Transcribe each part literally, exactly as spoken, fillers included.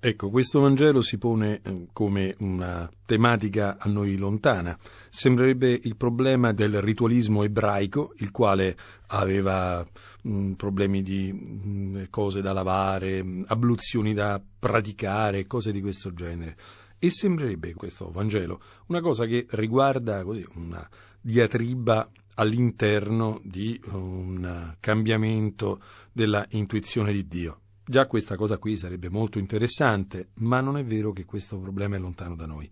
Ecco, questo Vangelo si pone come una tematica a noi lontana. Sembrerebbe il problema del ritualismo ebraico, il quale aveva mh, problemi di mh, cose da lavare, mh, abluzioni da praticare, cose di questo genere. E sembrerebbe questo Vangelo una cosa che riguarda così una diatriba all'interno di un cambiamento della intuizione di Dio. Già questa cosa qui sarebbe molto interessante, ma non è vero che questo problema è lontano da noi.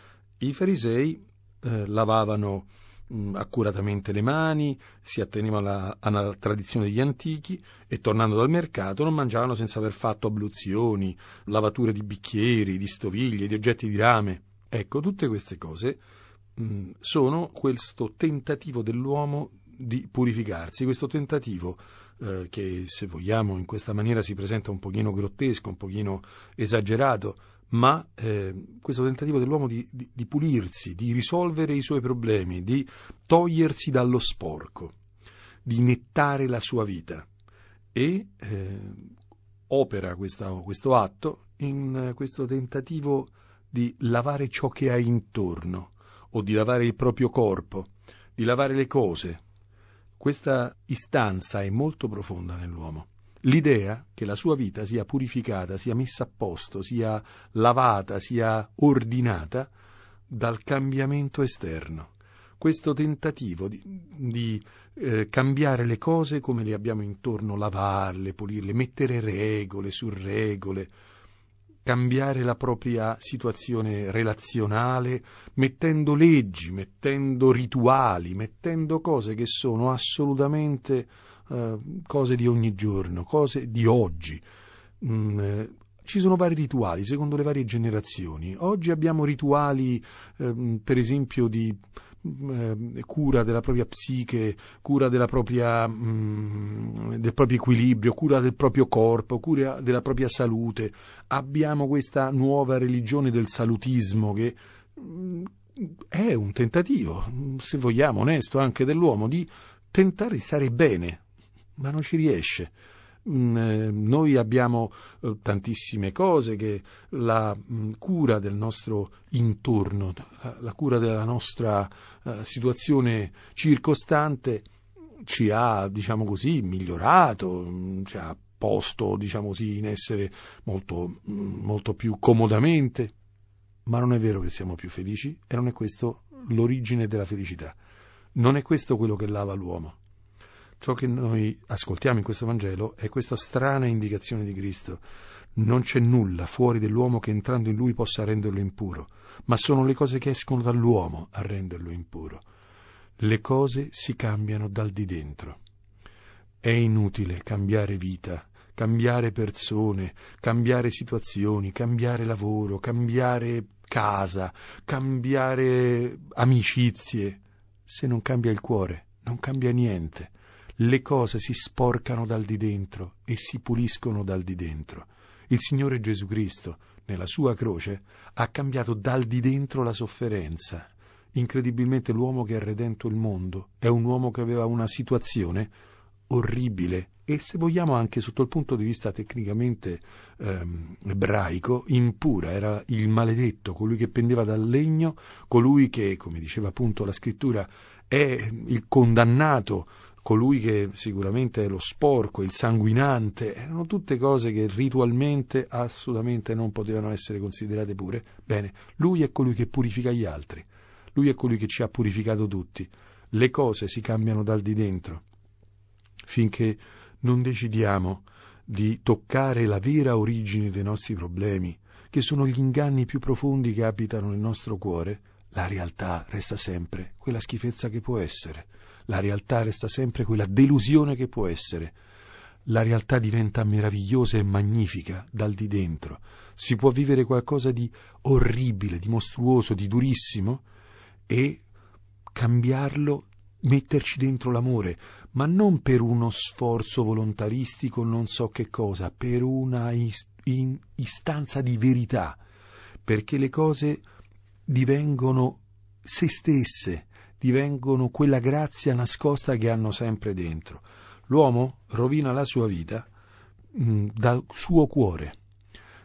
I farisei eh, lavavano mh, accuratamente le mani, si attenevano alla, alla tradizione degli antichi e tornando dal mercato non mangiavano senza aver fatto abluzioni, lavature di bicchieri, di stoviglie, di oggetti di rame. Ecco, tutte queste cose mh, sono questo tentativo dell'uomo di purificarsi, questo tentativo eh, che, se vogliamo, in questa maniera si presenta un pochino grottesco, un pochino esagerato, ma eh, questo tentativo dell'uomo di, di, di pulirsi, di risolvere i suoi problemi, di togliersi dallo sporco, di nettare la sua vita, e eh, opera questa, questo atto in questo tentativo di lavare ciò che ha intorno, o di lavare il proprio corpo, di lavare le cose. Questa istanza è molto profonda nell'uomo. L'idea che la sua vita sia purificata, sia messa a posto, sia lavata, sia ordinata dal cambiamento esterno. Questo tentativo di, di eh, cambiare le cose come le abbiamo intorno, lavarle, pulirle, mettere regole su regole, cambiare la propria situazione relazionale, mettendo leggi, mettendo rituali, mettendo cose che sono assolutamente eh, cose di ogni giorno, cose di oggi. Mm, eh, ci sono vari rituali secondo le varie generazioni. Oggi abbiamo rituali, eh, per esempio, di eh, cura della propria psiche, cura della propria, mh, del proprio equilibrio, cura del proprio corpo, cura della propria salute. Abbiamo questa nuova religione del salutismo che mh, è un tentativo, se vogliamo, onesto anche dell'uomo, di tentare di stare bene, ma non ci riesce. Noi abbiamo eh, tantissime cose che la mh, cura del nostro intorno, la, la cura della nostra uh, situazione circostante ci ha, diciamo così, migliorato, mh, ci ha posto, diciamo così, in essere molto, mh, molto più comodamente, ma non è vero che siamo più felici e non è questo l'origine della felicità. Non è questo quello che lava l'uomo. Ciò che noi ascoltiamo in questo Vangelo è questa strana indicazione di Cristo. Non c'è nulla fuori dell'uomo che entrando in lui possa renderlo impuro, ma sono le cose che escono dall'uomo a renderlo impuro. Le cose si cambiano dal di dentro. È inutile cambiare vita, cambiare persone, cambiare situazioni, cambiare lavoro, cambiare casa, cambiare amicizie. Se non cambia il cuore, non cambia niente. Le cose si sporcano dal di dentro e si puliscono dal di dentro. Il Signore Gesù Cristo, nella sua croce, ha cambiato dal di dentro la sofferenza. Incredibilmente l'uomo che ha redento il mondo è un uomo che aveva una situazione orribile e, se vogliamo, anche sotto il punto di vista tecnicamente ehm, ebraico, impura. Era il maledetto, colui che pendeva dal legno, colui che, come diceva appunto la scrittura, è il condannato, colui che sicuramente è lo sporco, il sanguinante. Erano tutte cose che ritualmente assolutamente non potevano essere considerate pure. Bene, lui è colui che purifica gli altri, lui è colui che ci ha purificato tutti. Le cose si cambiano dal di dentro. Finché non decidiamo di toccare la vera origine dei nostri problemi, che sono gli inganni più profondi che abitano nel nostro cuore, la realtà resta sempre quella schifezza che può essere. La realtà resta sempre quella delusione che può essere. La realtà diventa meravigliosa e magnifica dal di dentro. Si può vivere qualcosa di orribile, di mostruoso, di durissimo e cambiarlo, metterci dentro l'amore, ma non per uno sforzo volontaristico, non so che cosa, per una ist- in- istanza di verità, perché le cose divengono se stesse, divengono quella grazia nascosta che hanno sempre dentro. L'uomo rovina la sua vita mh, dal suo cuore.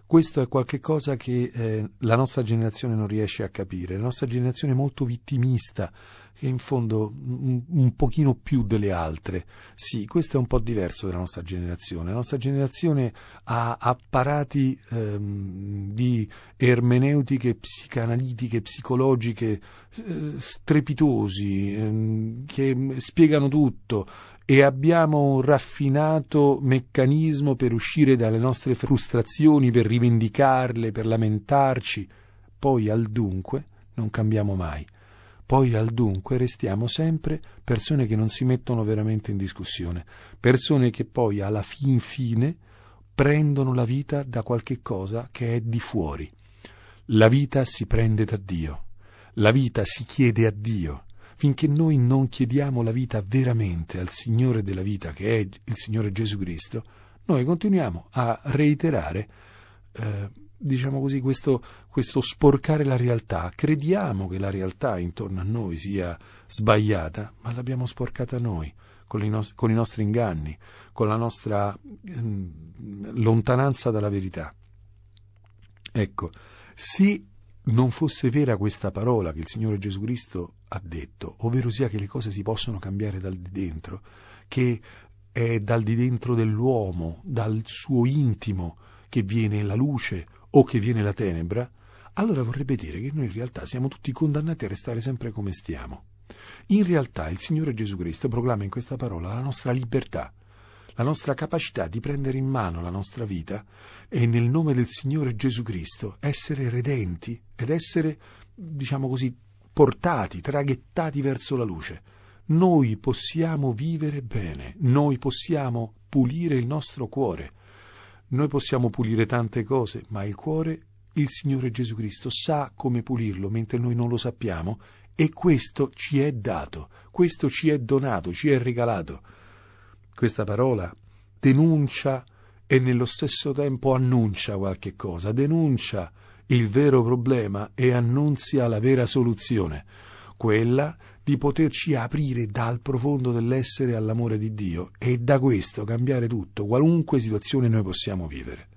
Questo è qualcosa che eh, la nostra generazione non riesce a capire. La nostra generazione è molto vittimista, che in fondo un, un pochino più delle altre. Sì, questo è un po' diverso dalla nostra generazione. La nostra generazione ha apparati ehm, di ermeneutiche, psicanalitiche, psicologiche eh, strepitosi, ehm, che spiegano tutto. E abbiamo un raffinato meccanismo per uscire dalle nostre frustrazioni, per rivendicarle, per lamentarci. Poi al dunque non cambiamo mai. Poi al dunque restiamo sempre persone che non si mettono veramente in discussione, persone che poi alla fin fine prendono la vita da qualche cosa che è di fuori. La vita si prende da Dio, la vita si chiede a Dio. Finché noi non chiediamo la vita veramente al Signore della vita, che è il Signore Gesù Cristo, noi continuiamo a reiterare, eh, diciamo così, questo, questo sporcare la realtà. Crediamo che la realtà intorno a noi sia sbagliata, ma l'abbiamo sporcata noi, con, i, nos- con i nostri inganni, con la nostra eh, lontananza dalla verità. Ecco, se non fosse vera questa parola che il Signore Gesù Cristo ha detto, ovvero sia che le cose si possono cambiare dal di dentro, che è dal di dentro dell'uomo, dal suo intimo, che viene la luce o che viene la tenebra, allora vorrebbe dire che noi in realtà siamo tutti condannati a restare sempre come stiamo. In realtà il Signore Gesù Cristo proclama in questa parola la nostra libertà, la nostra capacità di prendere in mano la nostra vita e nel nome del Signore Gesù Cristo essere redenti ed essere, diciamo così, portati, traghettati verso la luce. Noi possiamo vivere bene, noi possiamo pulire il nostro cuore, noi possiamo pulire tante cose, ma il cuore, il Signore Gesù Cristo sa come pulirlo, mentre noi non lo sappiamo, e questo ci è dato, questo ci è donato, ci è regalato. Questa parola denuncia e nello stesso tempo annuncia qualche cosa, denuncia il vero problema e annunzia la vera soluzione, quella di poterci aprire dal profondo dell'essere all'amore di Dio e da questo cambiare tutto, qualunque situazione noi possiamo vivere.